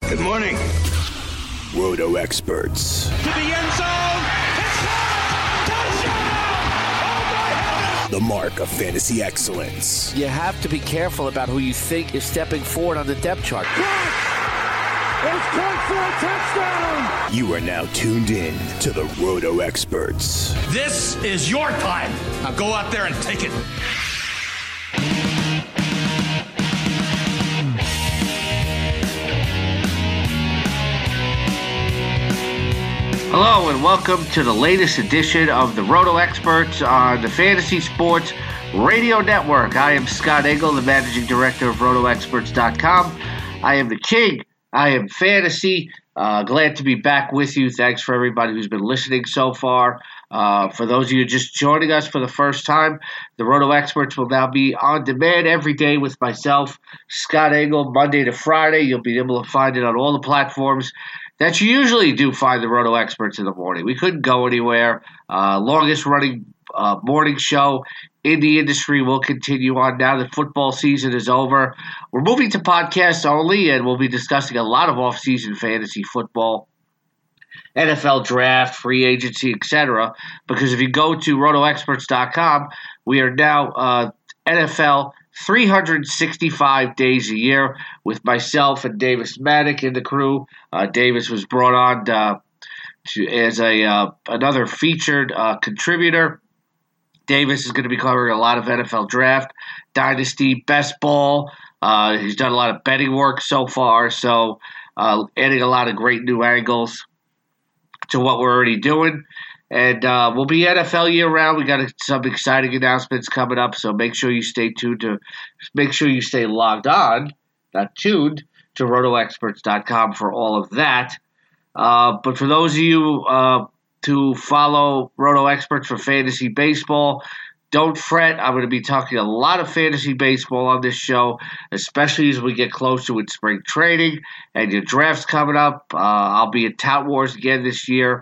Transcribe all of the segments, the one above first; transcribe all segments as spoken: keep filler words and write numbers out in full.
Good morning. Roto Experts. To the end zone. It's touchdown! Oh my heavens! The mark of fantasy excellence. You have to be careful about who you think is stepping forward on the depth chart. It's caught for a touchdown! You are now tuned in to the Roto Experts. This is your time. Now go out there and take it. Hello and welcome to the latest edition of the Roto Experts on the Fantasy Sports Radio Network. I am Scott Engel, the Managing Director of Roto Experts dot com. I am the king. I am fantasy. Uh, glad to be back with you. Thanks for everybody who's been listening so far. Uh, for those of you just joining us for the first time, the Roto Experts will now be on demand every day with myself, Scott Engel, Monday to Friday. You'll be able to find it on all the platforms that you usually do find the Roto Experts in the morning. We couldn't go anywhere. Uh, longest running uh, morning show in the industry will continue on now that football season is over. We're moving to podcasts only, and we'll be discussing a lot of off-season fantasy football, N F L draft, free agency, et cetera. Because if you go to Roto Experts dot com, we are now uh, N F L three hundred sixty-five days a year with myself and Davis Maddock in the crew. Uh, Davis was brought on uh, to, as a uh, another featured uh, contributor. Davis is going to be covering a lot of N F L draft, dynasty, best ball. Uh, he's done a lot of betting work so far, so uh, adding a lot of great new angles to what we're already doing. And uh, we'll be N F L year-round. We got some exciting announcements coming up, so make sure you stay tuned to, make sure you stay logged on, not tuned, to Roto Experts dot com for all of that. Uh, but for those of you uh, to follow Roto Experts for fantasy baseball, don't fret. I'm going to be talking a lot of fantasy baseball on this show, especially as we get closer with spring training and your drafts coming up. Uh, I'll be at Tout Wars again this year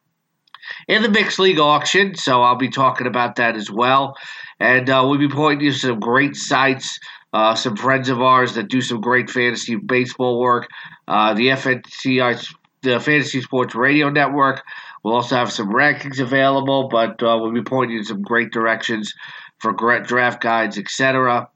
in the mixed league auction, so I'll be talking about that as well. And uh, we'll be pointing you to some great sites, uh, some friends of ours that do some great fantasy baseball work. Uh, the F N C I, the Fantasy Sports Radio Network. We'll also have some rankings available, but uh, we'll be pointing you in some great directions for draft guides, et cetera.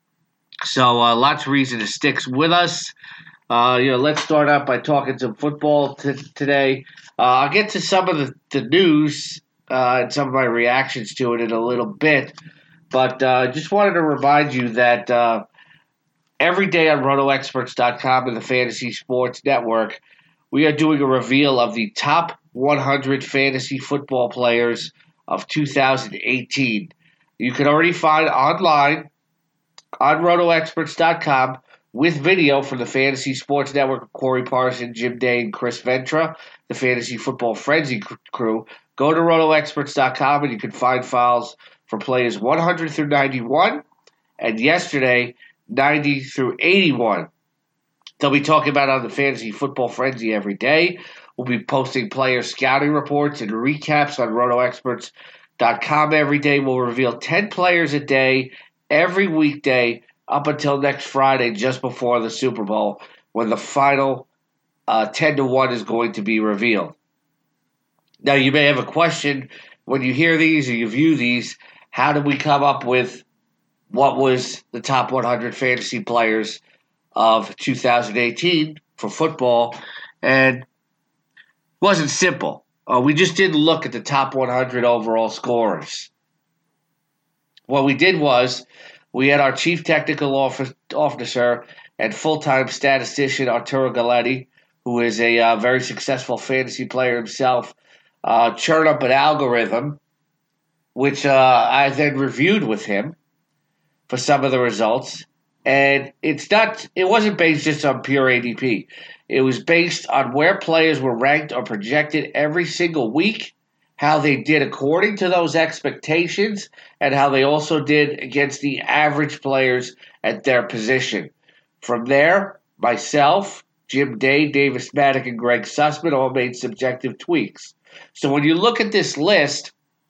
So uh, lots of reason to stick with us. Uh, you know, let's start out by talking some football t- today. Uh, I'll get to some of the, the news uh, and some of my reactions to it in a little bit, but I uh, just wanted to remind you that uh, every day on Roto Experts dot com and the Fantasy Sports Network, we are doing a reveal of the top one hundred fantasy football players of two thousand eighteen. You can already find online on Roto Experts dot com with video from the Fantasy Sports Network, Corey Parson, Jim Day, and Chris Ventra, the Fantasy Football Frenzy crew. Go to Roto Experts dot com and you can find files for players one hundred through ninety-one, and yesterday, ninety through eighty-one. They'll be talking about on the Fantasy Football Frenzy every day. We'll be posting player scouting reports and recaps on Roto Experts dot com every day. We'll reveal ten players a day, every weekday, up until next Friday, just before the Super Bowl, when the final uh, ten to one is going to be revealed. Now, you may have a question when you hear these or you view these. How did we come up with what was the top one hundred fantasy players of two thousand eighteen for football? And it wasn't simple. Uh, we just didn't look at the top one hundred overall scorers. What we did was we had our chief technical officer and full-time statistician, Arturo Galletti, who is a uh, very successful fantasy player himself, uh, churn up an algorithm, which uh, I then reviewed with him for some of the results. And it's not, it wasn't based just on pure A D P. It was based on where players were ranked or projected every single week, how they did according to those expectations, and how they also did against the average players at their position. From there, myself, Jim Day, Davis Maddock, and Greg Sussman all made subjective tweaks. So when you look at this list,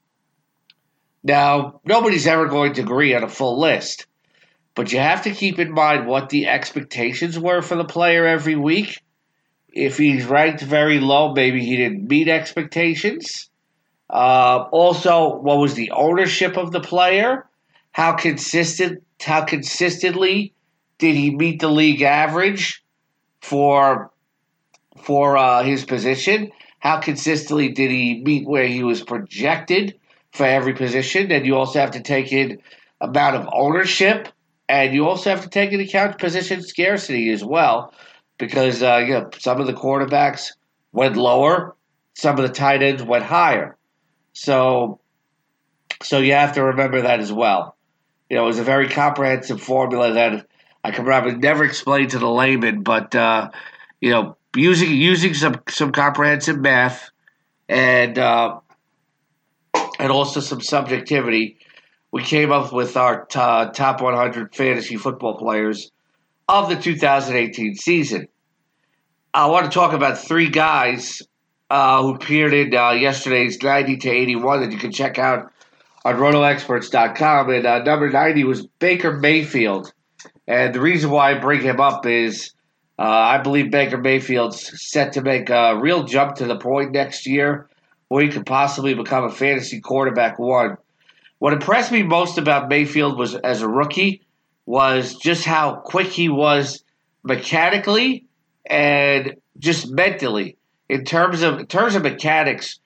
now, nobody's ever going to agree on a full list, but you have to keep in mind what the expectations were for the player every week if he's ranked very low, maybe he didn't meet expectations. Uh, also, what was the ownership of the player? How consistent? How consistently did he meet the league average for for uh, his position? How consistently did he meet where he was projected for every position? And you also have to take in amount of ownership, and you also have to take into account position scarcity as well, because uh, you know, some of the quarterbacks went lower, some of the tight ends went higher. So, so you have to remember that as well. You know, it was a very comprehensive formula that I could probably never explain to the layman, but uh, you know, using using some some comprehensive math and uh, and also some subjectivity, we came up with our t- top one hundred fantasy football players of the two thousand eighteen season. I want to talk about three guys uh, who appeared in uh, yesterday's ninety to eighty-one that you can check out on roto experts dot com. And uh, number ninety was Baker Mayfield. And the reason why I bring him up is uh, I believe Baker Mayfield's set to make a real jump to the point next year where he could possibly become a fantasy quarterback one. What impressed me most about Mayfield was as a rookie was just how quick he was mechanically and just mentally. In terms of in terms of mechanics,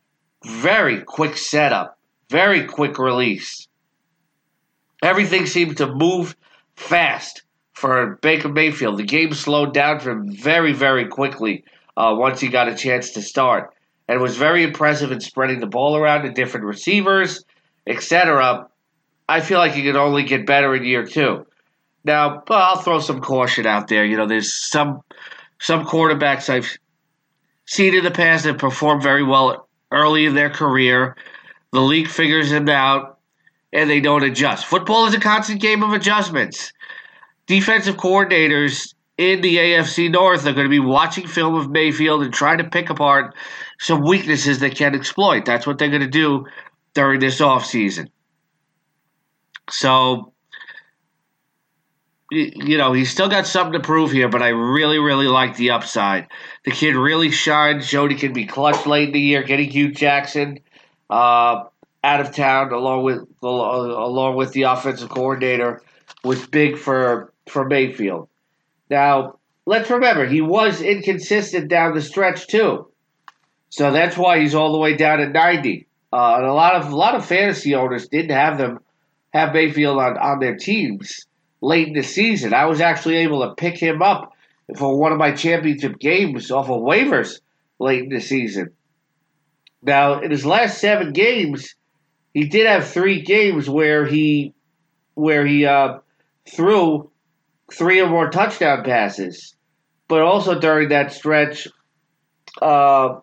very quick setup, very quick release. Everything seemed to move fast for Baker Mayfield. The game slowed down for him very, very quickly uh, once he got a chance to start. And was very impressive in spreading the ball around to different receivers, et cetera. I feel like he could only get better in year two. Now, well, I'll throw some caution out there. You know, there's some some quarterbacks I've seen in the past that perform very well early in their career. The league figures them out, and they don't adjust. Football is a constant game of adjustments. Defensive coordinators in the A F C North are going to be watching film of Mayfield and trying to pick apart some weaknesses they can exploit. That's what they're going to do during this offseason. So, you know, he's still got something to prove here, but I really, really like the upside. The kid really shined, showed he can be clutch late in the year, getting Hugh Jackson uh, out of town along with along with the offensive coordinator was big for, for Mayfield. Now, let's remember, he was inconsistent down the stretch too. So that's why he's all the way down at ninety. Uh, and a lot of a lot of fantasy owners didn't have them have Mayfield on, on their teams late in the season. I was actually able to pick him up for one of my championship games off of waivers late in the season. Now, in his last seven games, he did have three games where he where he uh, threw three or more touchdown passes. But also during that stretch, uh,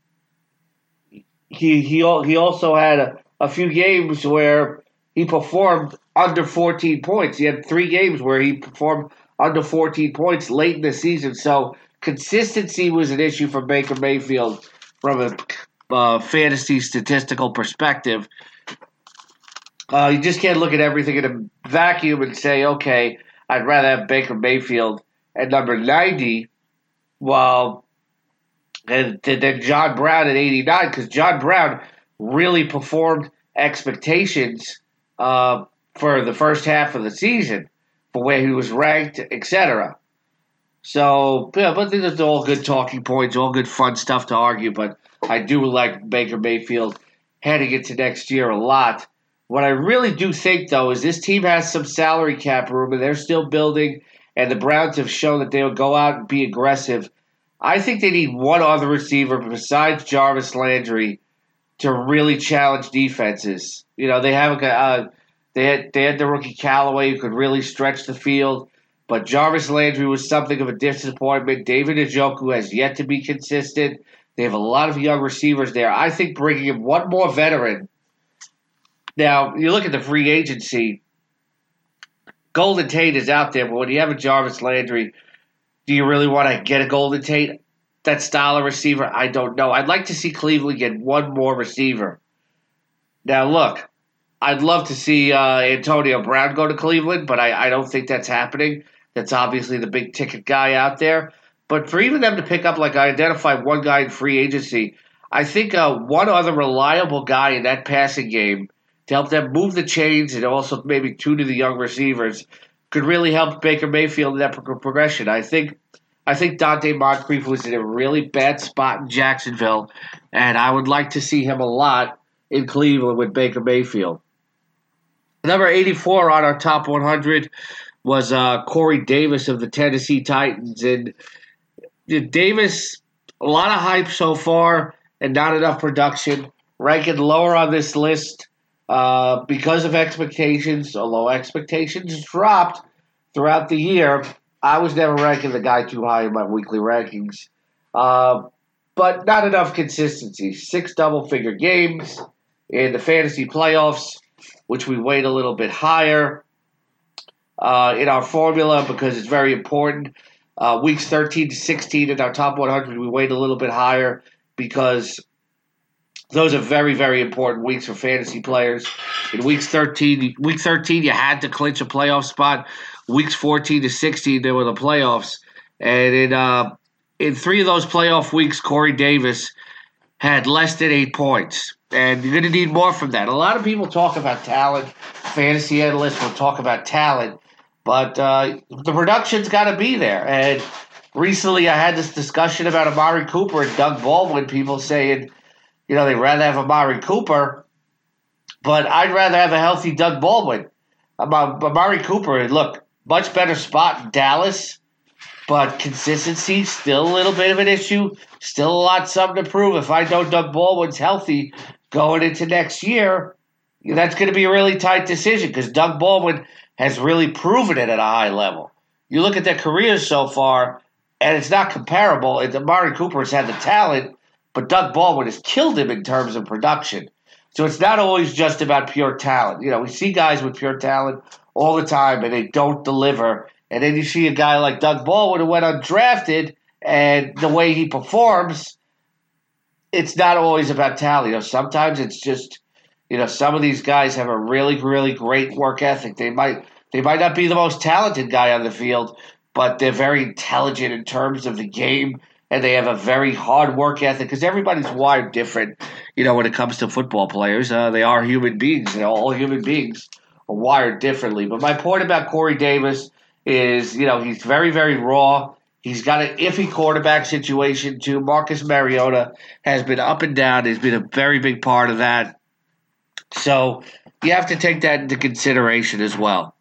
he he he also had a, a few games where he performed under fourteen points. He had three games where he performed under fourteen points late in the season. So consistency was an issue for Baker Mayfield from a uh, fantasy statistical perspective. Uh, you just can't look at everything in a vacuum and say, okay, I'd rather have Baker Mayfield at number ninety while and then John Brown at eighty-nine, because John Brown really performed expectations uh, for the first half of the season, for where he was ranked, et cetera. So, yeah, but these are all good talking points, all good fun stuff to argue, but I do like Baker Mayfield heading into next year a lot. What I really do think, though, is this team has some salary cap room, and they're still building, and the Browns have shown that they'll go out and be aggressive. I think they need one other receiver besides Jarvis Landry to really challenge defenses. You know, they have a uh, they had they had the rookie Callaway who could really stretch the field, but Jarvis Landry was something of a disappointment. David Njoku has yet to be consistent. They have a lot of young receivers there. I think bringing in one more veteran. Now, you look at the free agency, Golden Tate is out there, but when you have a Jarvis Landry, do you really want to get a Golden Tate, that style of receiver? I don't know. I'd like to see Cleveland get one more receiver. Now, look, I'd love to see uh, Antonio Brown go to Cleveland, but I, I don't think that's happening. That's obviously the big-ticket guy out there. But for even them to pick up, like I identified one guy in free agency, I think uh, one other reliable guy in that passing game to help them move the chains and also maybe two to the young receivers could really help Baker Mayfield in that pro- progression. I think I think Dante Moncrief was in a really bad spot in Jacksonville, and I would like to see him a lot in Cleveland with Baker Mayfield. Number eighty-four on our top one hundred was uh, Corey Davis of the Tennessee Titans. And Davis, a lot of hype so far and not enough production. Ranking lower on this list uh, because of expectations, although expectations dropped throughout the year. I was never ranking the guy too high in my weekly rankings. Uh, but not enough consistency. Six double-figure games in the fantasy playoffs, which we weight a little bit higher uh, in our formula because it's very important. Uh, weeks thirteen to sixteen in our top one hundred, we weight a little bit higher because those are very, very important weeks for fantasy players. In weeks thirteen, week thirteen, you had to clinch a playoff spot. Weeks fourteen to sixteen, they were the playoffs. And in uh, in three of those playoff weeks, Corey Davis had less than eight points. And you're going to need more from that. A lot of people talk about talent. Fantasy analysts will talk about talent. But uh, the production's got to be there. And recently I had this discussion about Amari Cooper and Doug Baldwin. People saying, you know, they'd rather have Amari Cooper. But I'd rather have a healthy Doug Baldwin. Amari Cooper, look, much better spot in Dallas. But consistency, still a little bit of an issue. Still a lot something to prove. If I know Doug Baldwin's healthy going into next year, that's going to be a really tight decision because Doug Baldwin has really proven it at a high level. You look at their careers so far, and it's not comparable. And Amari Cooper has had the talent, but Doug Baldwin has killed him in terms of production. So it's not always just about pure talent. You know, we see guys with pure talent all the time, and they don't deliver. And then you see a guy like Doug Baldwin who went undrafted, and the way he performs, it's not always about talent. You know, sometimes it's just, you know, some of these guys have a really, really great work ethic. They might they might not be the most talented guy on the field, but they're very intelligent in terms of the game, and they have a very hard work ethic because everybody's wired different, you know, when it comes to football players. Uh, they are human beings. You know, all human beings are wired differently. But my point about Corey Davis is, you know, he's very, very raw. He's got an iffy quarterback situation, too. Marcus Mariota has been up and down. He's been a very big part of that. So you have to take that into consideration as well.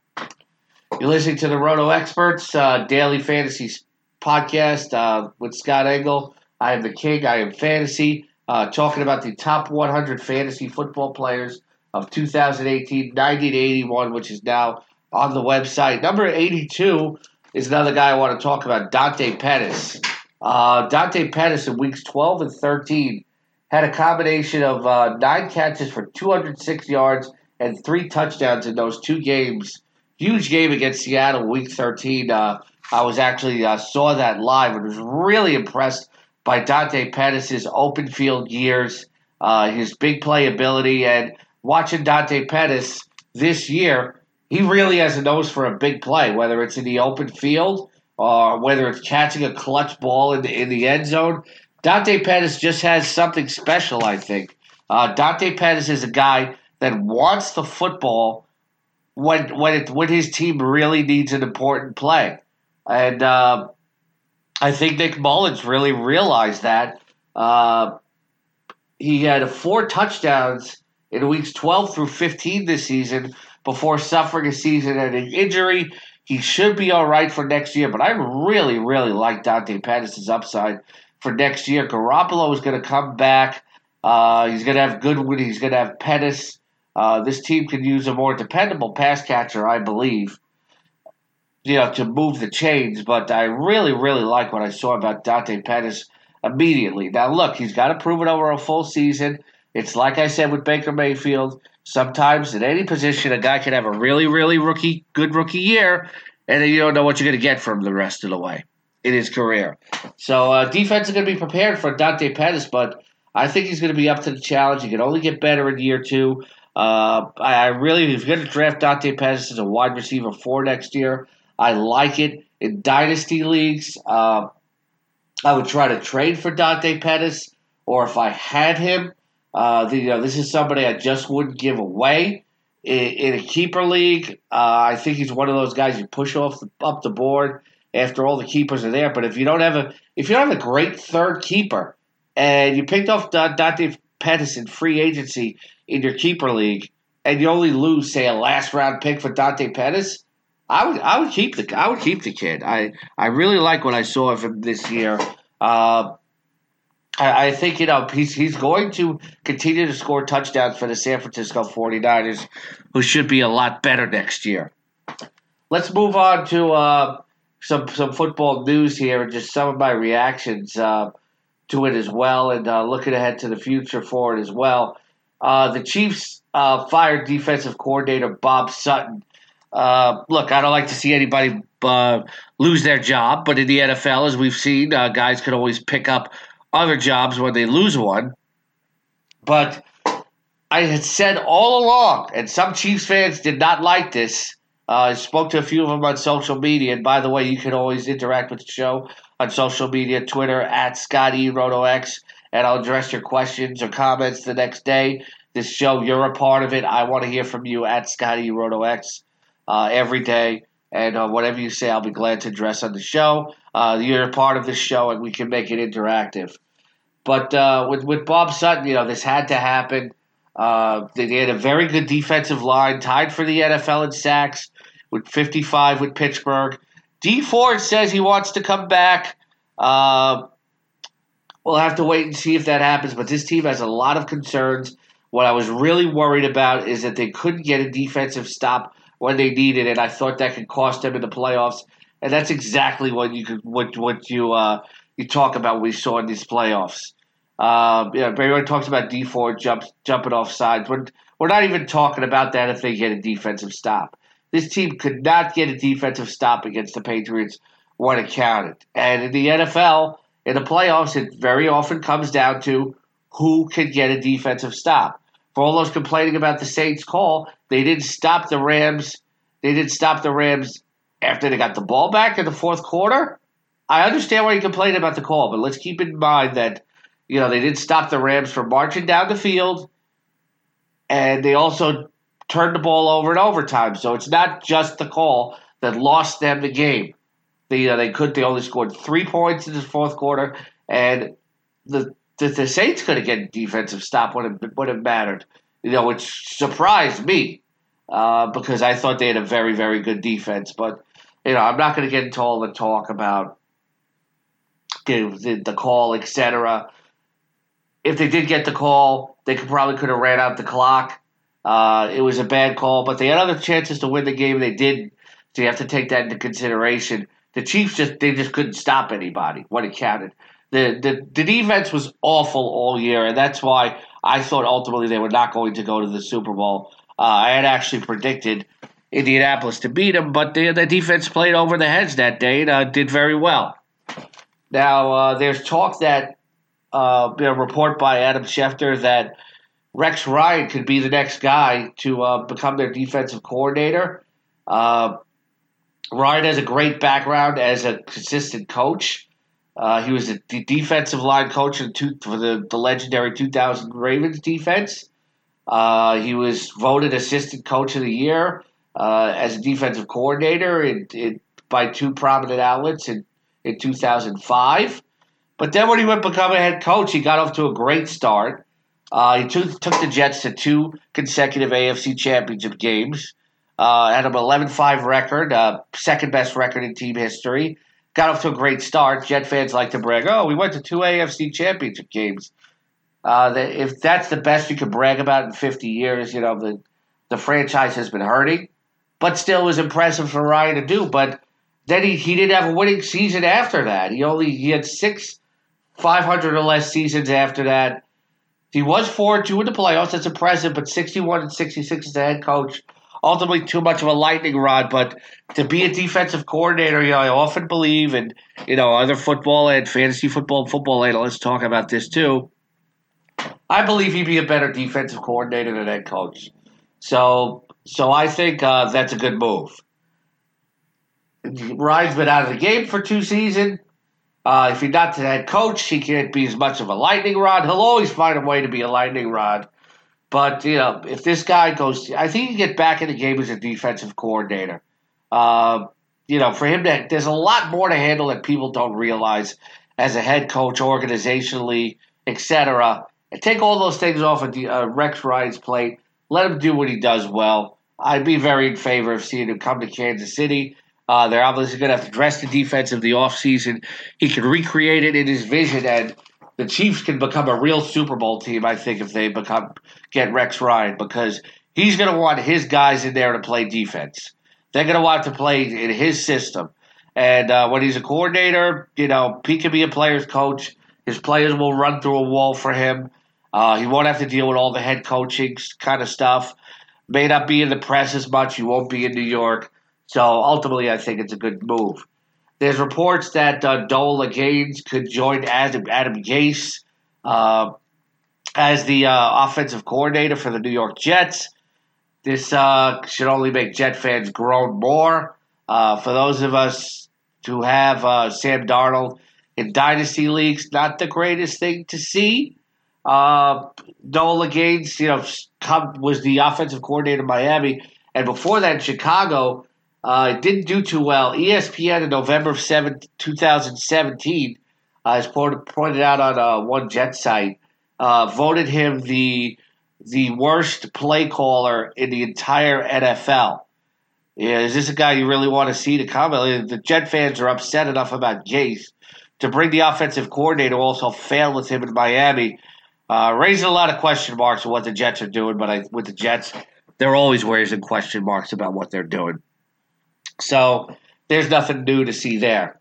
You're listening to the Roto Experts uh, Daily Fantasy Podcast uh, with Scott Engel. I am the King. I am Fantasy. Uh, talking about the top one hundred fantasy football players of two thousand eighteen, ninety to eighty-one, which is now on the website. Number eighty-two is another guy I want to talk about, Dante Pettis. Uh, Dante Pettis in weeks twelve and thirteen had a combination of uh, nine catches for two hundred six yards and three touchdowns in those two games. Huge game against Seattle, week thirteen. Uh, I was actually uh, saw that live and was really impressed by Dante Pettis' open field years, uh, his big playability, and watching Dante Pettis this year, he really has a nose for a big play, whether it's in the open field or whether it's catching a clutch ball in the, in the end zone. Dante Pettis just has something special, I think. Uh, Dante Pettis is a guy that wants the football when when it when his team really needs an important play. And uh, I think Nick Mullins really realized that. Uh, he had four touchdowns in weeks twelve through fifteen this season before suffering a season-ending injury. He should be all right for next year, but I really, really like Dante Pettis' upside for next year. Garoppolo is going to come back. Uh, he's going to have Goodwin. He's going to have Pettis. Uh, this team can use a more dependable pass catcher, I believe, you know, to move the chains. But I really, really like what I saw about Dante Pettis immediately. Now, look, he's got to prove it over a full season. It's like I said with Baker Mayfield. Sometimes at any position, a guy can have a really, really rookie, good rookie year, and then you don't know what you're going to get from the rest of the way in his career. So uh, defense is going to be prepared for Dante Pettis, but I think he's going to be up to the challenge. He can only get better in year two. Uh, I, I really, if you're going to draft Dante Pettis as a wide receiver for next year, I like it. in dynasty leagues, uh, I would try to trade for Dante Pettis, or if I had him, uh, the, you know, this is somebody I just wouldn't give away. In, in a keeper league, uh, I think he's one of those guys you push off the, up the board after all the keepers are there. But if you don't have a if you don't have a great third keeper, and you picked off Dante Pettis in free agency in your keeper league, and you only lose, say, a last round pick for Dante Pettis, I would I would keep the I would keep the kid. I, I really like what I saw of him this year. Uh, I, I think you know he's he's going to continue to score touchdowns for the San Francisco forty-niners, who should be a lot better next year. Let's move on to uh, some some football news here and just some of my reactions uh, to it as well, and uh, looking ahead to the future for it as well. Uh, the Chiefs uh, fired defensive coordinator Bob Sutton. Uh, look, I don't like to see anybody uh, lose their job, but in the N F L, as we've seen, uh, guys can always pick up other jobs when they lose one. But I had said all along, and some Chiefs fans did not like this. Uh, I spoke to a few of them on social media, and by the way, you can always interact with the show on social media, Twitter, at Scott E. RotoX, and I'll address your questions or comments the next day. This show, you're a part of it. I want to hear from you at Scott E. RotoX. Uh, every day, and uh, whatever you say, I'll be glad to address on the show. Uh, you're a part of this show, and we can make it interactive. But uh, with with Bob Sutton, you know, this had to happen. Uh, they, they had a very good defensive line, tied for the N F L in sacks with fifty-five with Pittsburgh. Dee Ford says he wants to come back. Uh, we'll have to wait and see if that happens. But this team has a lot of concerns. What I was really worried about is that they couldn't get a defensive stop when they needed it. I thought that could cost them in the playoffs, and that's exactly what you could what what you uh, you talk about. We saw in these playoffs. Uh, you know, everyone talks about Dee Ford jumps jumping off sides. We're we're not even talking about that if they get a defensive stop. This team could not get a defensive stop against the Patriots when it counted. And in the N F L, in the playoffs, it very often comes down to who can get a defensive stop. For all those complaining about the Saints call, they didn't stop the Rams. They didn't stop the Rams after they got the ball back in the fourth quarter. I understand why you complain about the call, but let's keep in mind that you know they didn't stop the Rams from marching down the field, and they also turned the ball over in overtime. So it's not just the call that lost them the game. They uh, they could they only scored three points in the fourth quarter, and the the, the Saints could have gotten a defensive stop when it would have mattered. You know, which surprised me uh, because I thought they had a very very good defense. But you know, I'm not going to get into all the talk about the the, the call, et cetera. If they did get the call, they could probably could have ran out the clock. Uh, it was a bad call, but they had other chances to win the game. They didn't, so you have to take that into consideration. The Chiefs just they just couldn't stop anybody when it counted. The, the the defense was awful all year, and that's why I thought ultimately they were not going to go to the Super Bowl. Uh, I had actually predicted Indianapolis to beat them, but the, the defense played over the heads that day and uh, did very well. Now, uh, there's talk that, uh, you know, report by Adam Schefter that Rex Ryan could be the next guy to uh, become their defensive coordinator. Uh, Ryan has a great background as a consistent coach. Uh, he was a d- defensive line coach in two, for the, the legendary two thousand Ravens defense. Uh, he was voted assistant coach of the year uh, as a defensive coordinator in, in, by two prominent outlets in, in two thousand five. But then when he went to become a head coach, he got off to a great start. Uh, he took, took the Jets to two consecutive A F C championship games. Uh, had an eleven five record, uh, second best record in team history. Got off to a great start. Jet fans like to brag, oh, we went to two A F C championship games. Uh, the, if that's the best you could brag about in fifty years, you know, the, the franchise has been hurting. But still, it was impressive for Ryan to do. But then he, he didn't have a winning season after that. He only he had six five hundred or less seasons after that. He was four and two in the playoffs. That's impressive, but sixty-one and sixty-six as the head coach. Ultimately, too much of a lightning rod. But to be a defensive coordinator, you know, I often believe, and you know, other football and fantasy football and football analysts talk about this too. I believe he'd be a better defensive coordinator than head coach. So, so I think uh, that's a good move. Ryan's been out of the game for two seasons. Uh, if he's not the head coach, he can't be as much of a lightning rod. He'll always find a way to be a lightning rod. But, you know, if this guy goes, I think he can get back in the game as a defensive coordinator. Uh, you know, for him, to, there's a lot more to handle that people don't realize as a head coach, organizationally, et cetera. And take all those things off of the, uh, Rex Ryan's plate. Let him do what he does well. I'd be very in favor of seeing him come to Kansas City. Uh, they're obviously going to have to dress the defense of the offseason. He can recreate it in his vision, and the Chiefs can become a real Super Bowl team, I think, if they become get Rex Ryan, because he's going to want his guys in there to play defense. They're going to want to play in his system. And uh, when he's a coordinator, you know, he can be a player's coach. His players will run through a wall for him. Uh, he won't have to deal with all the head coaching kind of stuff. May not be in the press as much. You won't be in New York. So ultimately, I think it's a good move. There's reports that uh, Dola Gaines could join Adam, Adam Gase uh, as the uh, offensive coordinator for the New York Jets. This uh, should only make Jet fans groan more. Uh, for those of us who have uh, Sam Darnold in dynasty leagues, not the greatest thing to see. Uh, Dola Gaines, you know, was the offensive coordinator in Miami, and before that in Chicago, uh, it didn't do too well. E S P N in November of seven, twenty seventeen, uh, as pointed out on uh, one Jet site, uh, voted him the the worst play caller in the entire N F L. Yeah, is this a guy you really want to see to come? The Jet fans are upset enough about Gase to bring the offensive coordinator who also failed with him in Miami. Uh, raising a lot of question marks on what the Jets are doing, but I, with the Jets, they're always raising question marks about what they're doing. So there's nothing new to see there.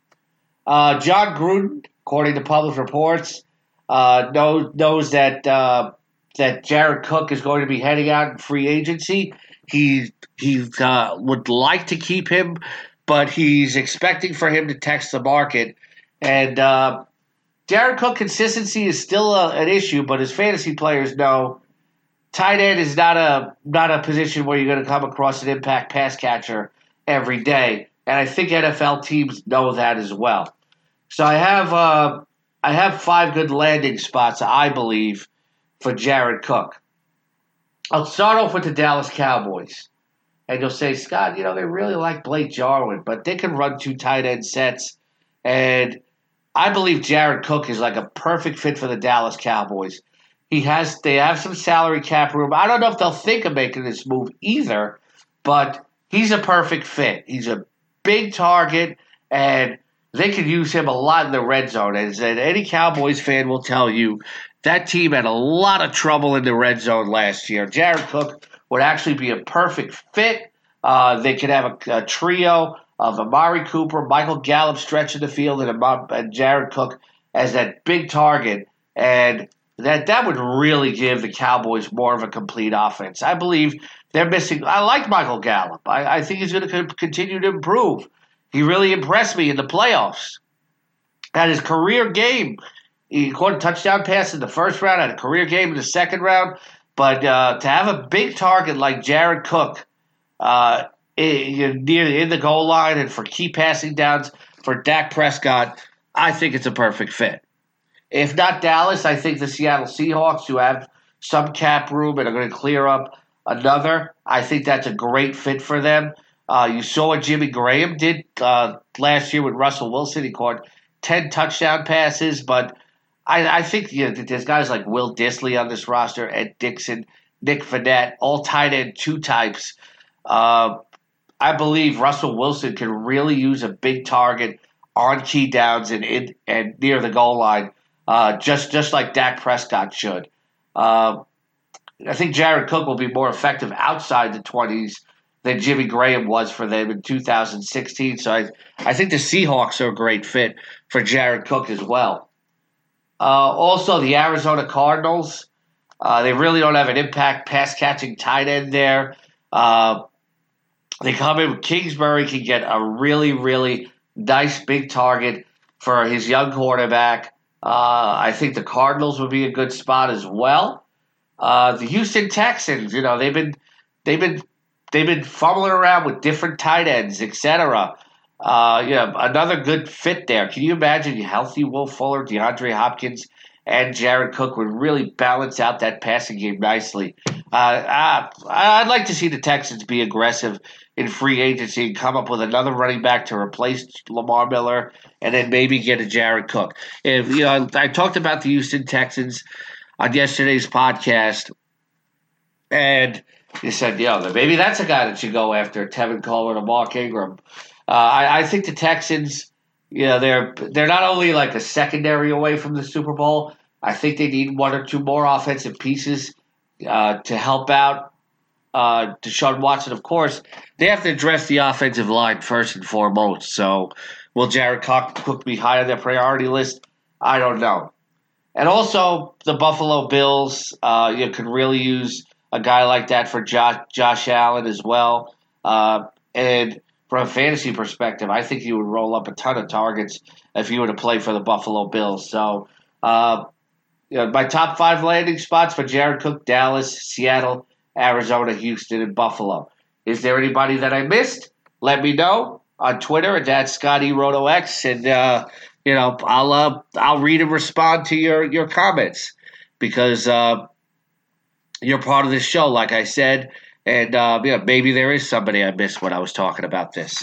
Uh, John Gruden, according to published reports, uh, knows, knows that uh, that Jared Cook is going to be heading out in free agency. He he uh, would like to keep him, but he's expecting for him to text the market. And uh, Jared Cook consistency is still a, an issue, but as fantasy players know, tight end is not a not a position where you're going to come across an impact pass catcher every day, and I think N F L teams know that as well. So I have uh, I have five good landing spots, I believe, for Jared Cook. I'll start off with the Dallas Cowboys. And you'll say, Scott, you know, they really like Blake Jarwin, but they can run two tight end sets. And I believe Jared Cook is like a perfect fit for the Dallas Cowboys. He has they have some salary cap room. I don't know if they'll think of making this move either, but he's a perfect fit. He's a big target, and they could use him a lot in the red zone. As any Cowboys fan will tell you, that team had a lot of trouble in the red zone last year. Jared Cook would actually be a perfect fit. Uh, they could have a, a trio of Amari Cooper, Michael Gallup stretching the field, and, and Jared Cook as that big target. And that that would really give the Cowboys more of a complete offense. I believe they're missing – I like Michael Gallup. I, I think he's going to continue to improve. He really impressed me in the playoffs. Had his career game – he caught a touchdown pass in the first round, had a career game in the second round. But uh, to have a big target like Jared Cook uh, in, near in the goal line and for key passing downs for Dak Prescott, I think it's a perfect fit. If not Dallas, I think the Seattle Seahawks, who have some cap room and are going to clear up another, I think that's a great fit for them. Uh, you saw what Jimmy Graham did uh, last year with Russell Wilson. He caught ten touchdown passes, but I, I think you know, there's guys like Will Dissly on this roster, Ed Dixon, Nick Vannett, all tight end two types. Uh, I believe Russell Wilson can really use a big target on key downs and in, and near the goal line, uh, just just like Dak Prescott should. Uh, I think Jared Cook will be more effective outside the twenties than Jimmy Graham was for them in two thousand sixteen. So I, I think the Seahawks are a great fit for Jared Cook as well. Uh, also, the Arizona Cardinals, uh, they really don't have an impact pass-catching tight end there. Uh, they come in with Kingsbury, can get a really, really nice big target for his young quarterback. Uh, I think the Cardinals would be a good spot as well. Uh, the Houston Texans, you know, they've been they've been they've been fumbling around with different tight ends, et cetera. Uh, yeah, another good fit there. Can you imagine healthy Will Fuller, DeAndre Hopkins, and Jared Cook would really balance out that passing game nicely. Uh, uh, I'd like to see the Texans be aggressive in free agency and come up with another running back to replace Lamar Miller, and then maybe get a Jared Cook. If you know, I talked about the Houston Texans on yesterday's podcast, and you said, "Yo, maybe that's a guy that should go after Tevin Coleman or Mark Ingram." Uh, I, I think the Texans, you know, they're they're not only like a secondary away from the Super Bowl. I think they need one or two more offensive pieces uh, to help out uh, Deshaun Watson. Of course, they have to address the offensive line first and foremost. So, will Jared Cook be high on their priority list? I don't know. And also, the Buffalo Bills, uh, you could really use a guy like that for Josh, Josh Allen as well. Uh, and from a fantasy perspective, I think he would roll up a ton of targets if he were to play for the Buffalo Bills. So, uh, you know, my top five landing spots for Jared Cook: Dallas, Seattle, Arizona, Houston, and Buffalo. Is there anybody that I missed? Let me know on Twitter at that Scotty RotoX, and uh, you know, I'll uh, I'll read and respond to your your comments because uh, you're part of this show, like I said. And uh, yeah, maybe there is somebody I missed when I was talking about this.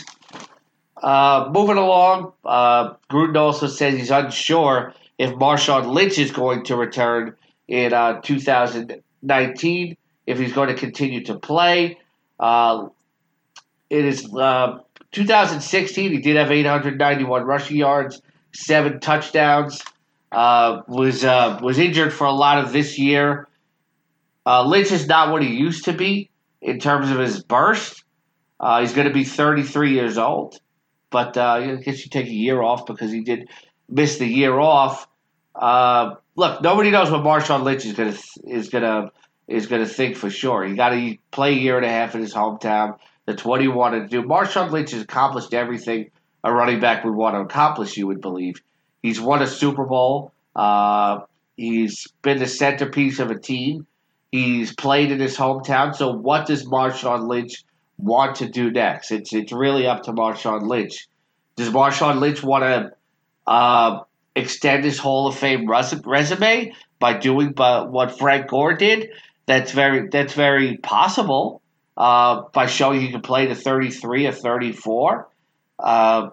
Uh, moving along, uh, Gruden also says he's unsure if Marshawn Lynch is going to return in uh, two thousand nineteen, if he's going to continue to play. Uh, it is uh, two thousand sixteen. He did have eight hundred ninety-one rushing yards, seven touchdowns. Uh, was uh, was injured for a lot of this year. Uh, Lynch is not what he used to be in terms of his burst. Uh, he's going to be thirty-three years old. But uh, I guess you take a year off because he did miss the year off. Uh, look, nobody knows what Marshawn Lynch is going to is going to is going to think for sure. He got to play a year and a half in his hometown. That's what he wanted to do. Marshawn Lynch has accomplished everything a running back would want to accomplish, you would believe. He's won a Super Bowl. Uh, he's been the centerpiece of a team. He's played in his hometown. So what does Marshawn Lynch want to do next? It's it's really up to Marshawn Lynch. Does Marshawn Lynch want to uh, extend his Hall of Fame res- resume by doing but what Frank Gore did? That's very that's very possible. Uh, by showing he can play to thirty-three or thirty-four. Uh,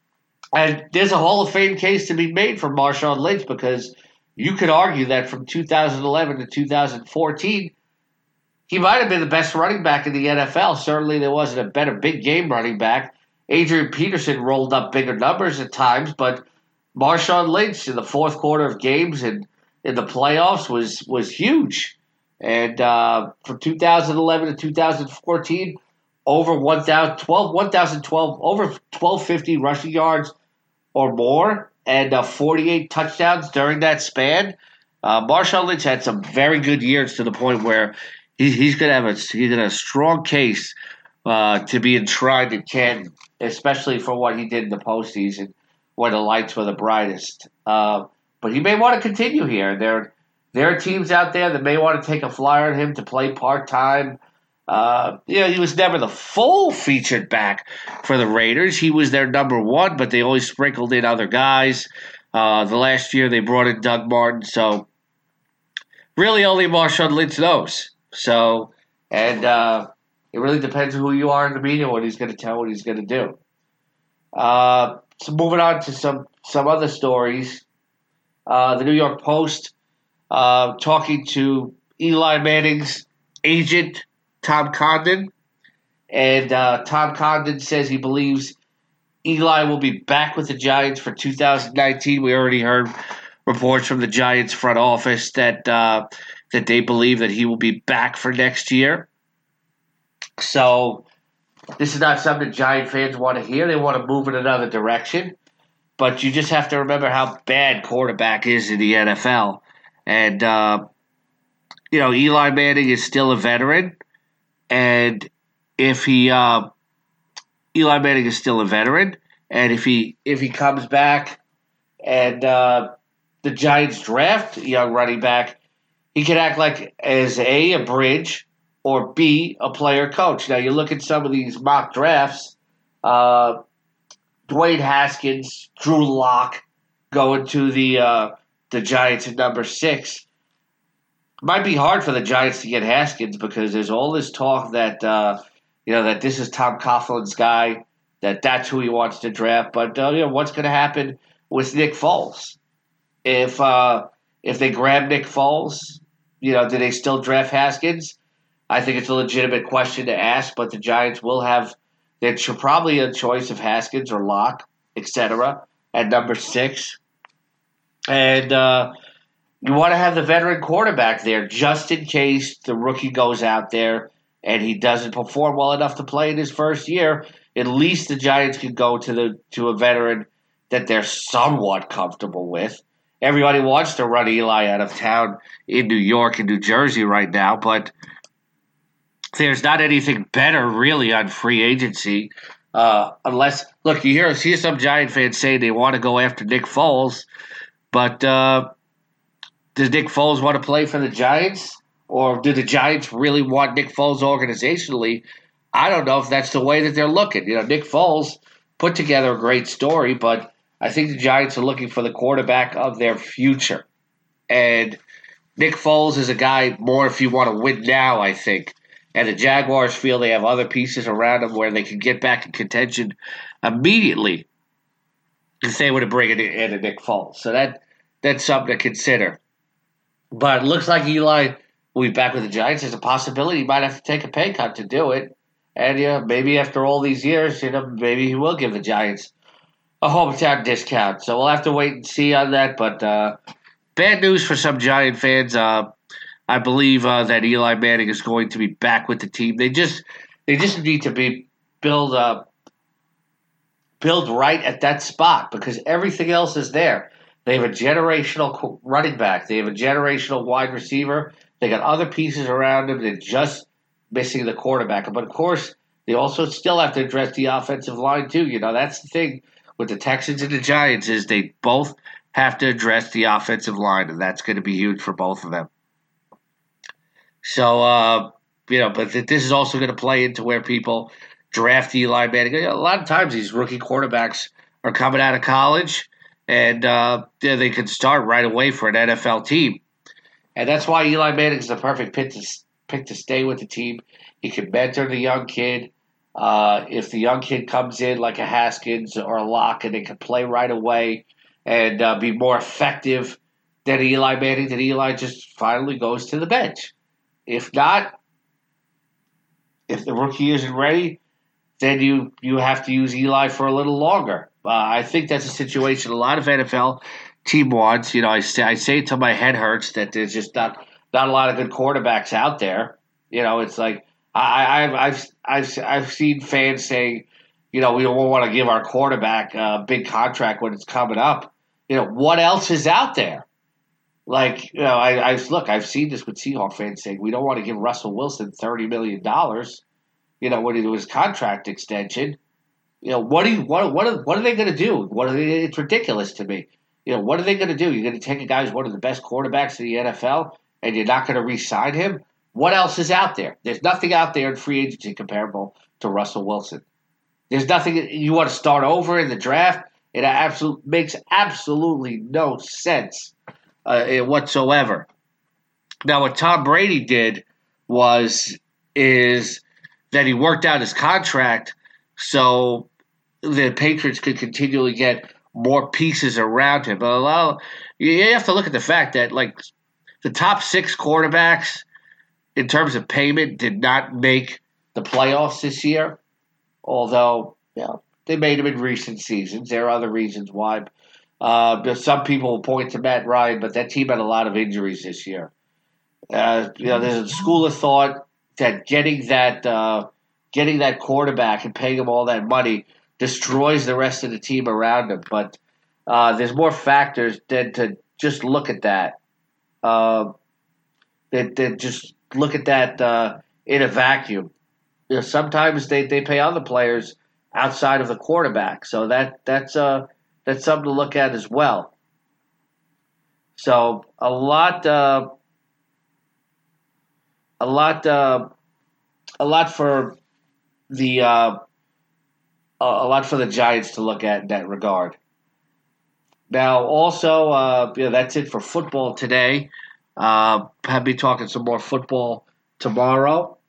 and there's a Hall of Fame case to be made for Marshawn Lynch because you could argue that from two thousand eleven to two thousand fourteen, he might have been the best running back in the N F L. Certainly there wasn't a better big game running back. Adrian Peterson rolled up bigger numbers at times, but Marshawn Lynch in the fourth quarter of games and in the playoffs was, was huge. And uh, from two thousand eleven to two thousand fourteen, over one thousand twelve, one thousand twelve, over twelve fifty rushing yards or more, and uh, forty-eight touchdowns during that span. Uh, Marshawn Lynch had some very good years to the point where he, he's going to have a he's gonna have a strong case uh, to be enshrined in Canton, especially for what he did in the postseason when the lights were the brightest. Uh, but he may want to continue here. There. There are teams out there that may want to take a flyer on him to play part-time. Uh, you know, he was never the full featured back for the Raiders. He was their number one, but they always sprinkled in other guys. Uh, the last year they brought in Doug Martin, so really only Marshawn Lynch knows. So, and uh, it really depends who you are in the media, what he's going to tell, what he's going to do. Uh, so moving on to some, some other stories. Uh, the New York Post Uh, talking to Eli Manning's agent, Tom Condon. And uh, Tom Condon says he believes Eli will be back with the Giants for two thousand nineteen. We already heard reports from the Giants front office that uh, that they believe that he will be back for next year. So this is not something Giant fans want to hear. They want to move in another direction. But you just have to remember how bad quarterback is in the N F L. And, uh, you know, Eli Manning is still a veteran. And if he, uh, Eli Manning is still a veteran. And if he, if he comes back and uh, the Giants draft a young running back, he can act like as A, a bridge, or B, a player coach. Now, you look at some of these mock drafts. Uh, Dwayne Haskins, Drew Lock going to the uh, the Giants at number six. Might be hard for the Giants to get Haskins because there's all this talk that uh, you know that this is Tom Coughlin's guy, that that's who he wants to draft. But uh, you know what's going to happen with Nick Foles? If uh, if they grab Nick Foles, you know, do they still draft Haskins? I think it's a legitimate question to ask, but the Giants will have there's probably a choice of Haskins or Locke, et cetera, at number six. And uh, you want to have the veteran quarterback there just in case the rookie goes out there and he doesn't perform well enough to play in his first year. At least the Giants can go to the to a veteran that they're somewhat comfortable with. Everybody wants to run Eli out of town in New York and New Jersey right now, but there's not anything better really on free agency. Uh, unless, look, you hear, hear some Giant fans say they want to go after Nick Foles, but uh, does Nick Foles want to play for the Giants? Or do the Giants really want Nick Foles organizationally? I don't know if that's the way that they're looking. You know, Nick Foles put together a great story, but I think the Giants are looking for the quarterback of their future. And Nick Foles is a guy more if you want to win now, I think. And the Jaguars feel they have other pieces around them where they can get back in contention immediately if they were to bring in a Nick Foles. So that that's something to consider. But it looks like Eli will be back with the Giants. There's a possibility he might have to take a pay cut to do it. And yeah, maybe after all these years, you know, maybe he will give the Giants a hometown discount. So we'll have to wait and see on that. But uh, bad news for some Giant fans. Uh, I believe uh, that Eli Manning is going to be back with the team. They just they just need to be build up, build right at that spot because everything else is there. They have a generational running back. They have a generational wide receiver. They got other pieces around them. They're just missing the quarterback. But of course, they also still have to address the offensive line too. You know, that's the thing with the Texans and the Giants is they both have to address the offensive line, and that's going to be huge for both of them. So, uh, you know, but this is also going to play into where people draft Eli Manning. A lot of times these rookie quarterbacks are coming out of college, and uh, they can start right away for an N F L team. And that's why Eli Manning is the perfect pick to, pick to stay with the team. He can mentor the young kid. Uh, if the young kid comes in like a Haskins or a Locke and they can play right away and uh, be more effective than Eli Manning, then Eli just finally goes to the bench. If not, if the rookie isn't ready, then you, you have to use Eli for a little longer. Uh, I think that's a situation a lot of N F L team wants. You know, I say I say till my head hurts that there's just not not a lot of good quarterbacks out there. You know, it's like I, I've I've I've I've seen fans saying, you know, we don't want to give our quarterback a big contract when it's coming up. You know, what else is out there? Like, you know, I, I've look, I've seen this with Seahawks fans saying we don't want to give Russell Wilson thirty million dollars. You know, when he do his contract extension. You know, what do you what what are, what are they going to do? What are they, it's ridiculous to me. You know, what are they going to do? You're going to take a guy who's one of the best quarterbacks in the N F L, and you're not going to re-sign him? What else is out there? There's nothing out there in free agency comparable to Russell Wilson. There's nothing. You want to start over in the draft? It absolutely makes absolutely no sense uh, whatsoever. Now, what Tom Brady did was is that he worked out his contract so the Patriots could continually get more pieces around him. But a lot, you have to look at the fact that like the top six quarterbacks in terms of payment did not make the playoffs this year, although you know, they made them in recent seasons. There are other reasons why. Uh, some people will point to Matt Ryan, but that team had a lot of injuries this year. Uh, you know, there's a school of thought that getting that uh, getting that quarterback and paying him all that money destroys the rest of the team around him. But uh, there's more factors than to just look at that. Uh, that, that just look at that uh, in a vacuum. You know, sometimes they, they pay other players outside of the quarterback, so that that's uh that's something to look at as well. So a lot, uh, a lot, uh, a lot for the uh, a, a lot for the Giants to look at in that regard. Now, also, uh, you know, that's it for football today. Uh, I'll be talking some more football tomorrow.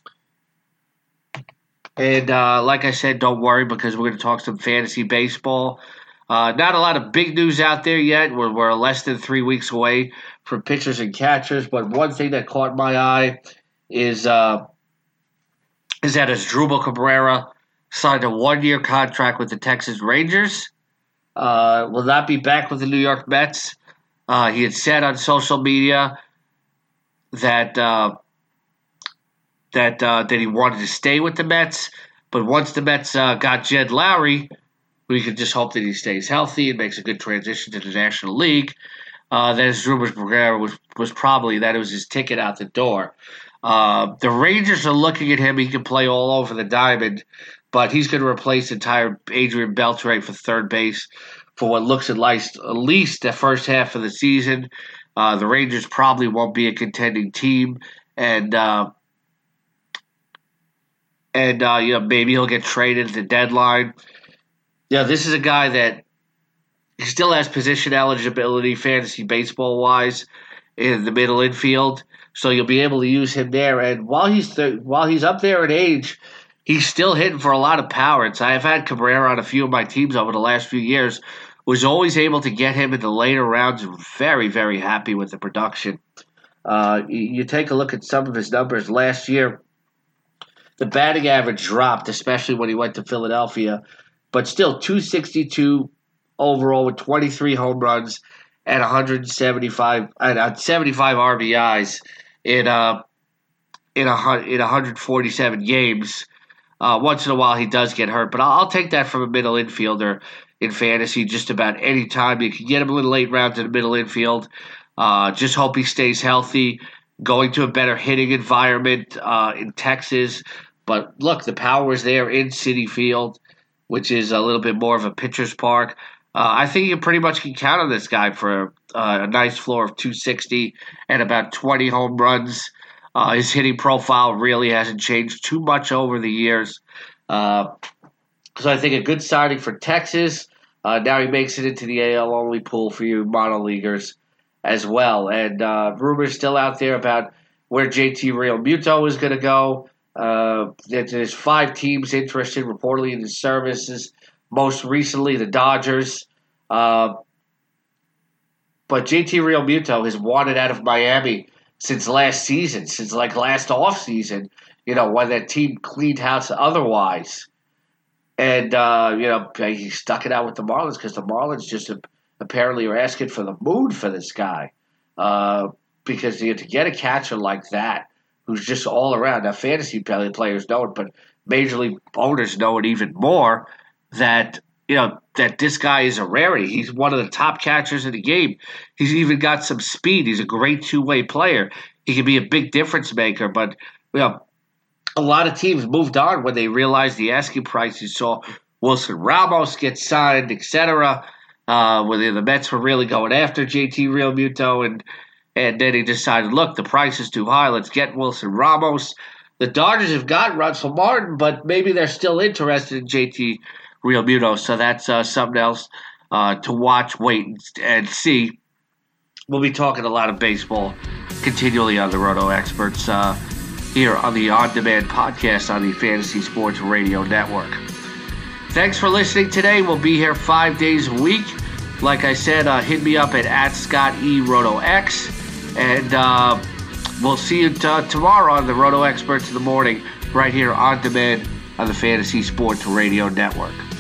And uh, like I said, don't worry because we're going to talk some fantasy baseball. Uh, not a lot of big news out there yet. We're, we're less than three weeks away from pitchers and catchers. But one thing that caught my eye is uh, is that Asdrubal Cabrera signed a one-year contract with the Texas Rangers. Uh, will not be back with the New York Mets. Uh, he had said on social media that uh, that uh, that he wanted to stay with the Mets. But once the Mets uh, got Jed Lowry, we can just hope that he stays healthy and makes a good transition to the National League. Uh, that Asdrubal Cabrera was, was probably that it was his ticket out the door. Uh, the Rangers are looking at him. He can play all over the diamond, but he's going to replace entire Adrian Beltre for third base for what looks at least, at least the first half of the season. Uh, the Rangers probably won't be a contending team, and uh, and uh, you know maybe he'll get traded at the deadline. Yeah, this is a guy that he still has position eligibility, fantasy baseball-wise, in the middle infield. So you'll be able to use him there. And while he's th- while he's up there in age, he's still hitting for a lot of power. And so I've had Cabrera on a few of my teams over the last few years. Was always able to get him in the later rounds. Very, very happy with the production. Uh, you, you take a look at some of his numbers last year. The batting average dropped, especially when he went to Philadelphia. But still, two sixty-two overall with twenty-three home runs and one hundred seventy-five and seventy-five R B Is in uh in a in one hundred forty-seven games. Uh, once in a while, he does get hurt, but I'll, I'll take that from a middle infielder in fantasy just about any time. You can get him in the late rounds in the middle infield. Uh, just hope he stays healthy, going to a better hitting environment uh, in Texas. But look, the power is there in Citi Field, which is a little bit more of a pitcher's park. Uh, I think you pretty much can count on this guy for uh, a nice floor of two sixty and about twenty home runs. Uh, his hitting profile really hasn't changed too much over the years. Uh, so I think a good signing for Texas. Uh, now he makes it into the A L-only pool for you monoleaguers as well. And uh, rumors still out there about where J T Realmuto is going to go. Uh, there's five teams interested reportedly in his services. Most recently, the Dodgers. Uh, but J T Realmuto has wanted out of Miami since last season, since like last offseason, you know, when that team cleaned house otherwise. And, uh, you know, he stuck it out with the Marlins because the Marlins just apparently are asking for the moon for this guy. Uh, because you know, to get a catcher like that, who's just all around. Now, fantasy players know it, but major league owners know it even more, that, you know, that this guy is a rarity. He's one of the top catchers in the game. He's even got some speed. He's a great two-way player. He can be a big difference maker, but, you know, a lot of teams moved on when they realized the asking price. You saw Wilson Ramos get signed, et cetera. Uh, when the Mets were really going after J T Realmuto, and and then he decided, look, the price is too high. Let's get Wilson Ramos. The Dodgers have got Russell Martin, but maybe they're still interested in J T Realmuto. So that's uh, something else uh, to watch, wait, and, and see. We'll be talking a lot of baseball continually on the Roto Experts uh, here on the On Demand podcast on the Fantasy Sports Radio Network. Thanks for listening today. We'll be here five days a week. Like I said, uh, hit me up at, at Scott E. RotoX. And uh, we'll see you t- tomorrow on the Roto Experts in the morning right here on demand on the Fantasy Sports Radio Network.